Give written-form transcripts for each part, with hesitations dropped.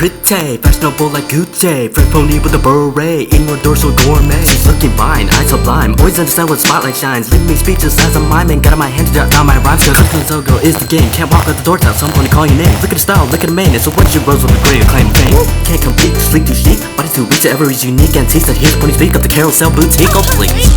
pretty, fashionable like Gucci. Fresh pony with a beret, eating a dorsal gourmet. She's looking fine, eyes sublime. Always understand what spotlight shines. Leaving me speechless as I'm miming. Got on my hand to jot down my rhymes. Cause so go is the game. Can't walk out the door till someone to call your name. Look at the style, look at the mane. It's a one she rose with a great acclaim of fame. Can't compete, sleek too chic. Body's too weak to ever is unique. And sees that here's pony speak up the carousel boutique. Oh please.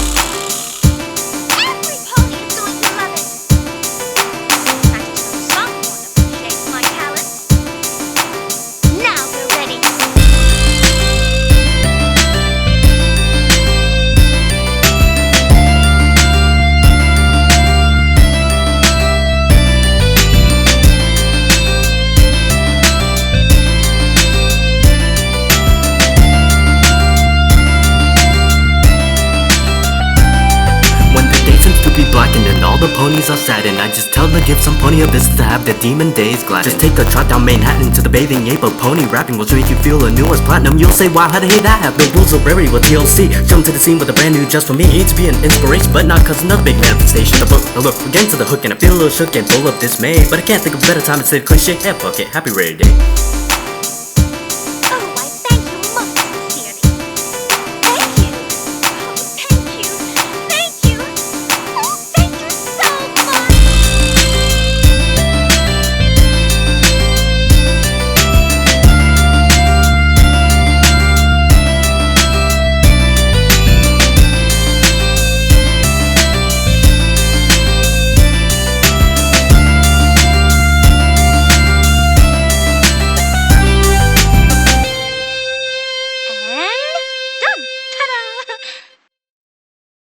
Blackened and all the ponies are saddened. I just tell them to give some pony a visit to have their demon days gladdened. Just take a trot down Manhattan to the bathing ape of pony rapping will make you feel a new as platinum. You'll say, wow, how the hell that happen? No rules of rarity with TLC. Jump to the scene with a brand new just for me. To be an inspiration, but not cause another big manifestation. The book, look, we're getting to the hook and I feel a little shook and full of dismay. But I can't think of a better time to say the cliche. Yeah, fuck it, happy rare day.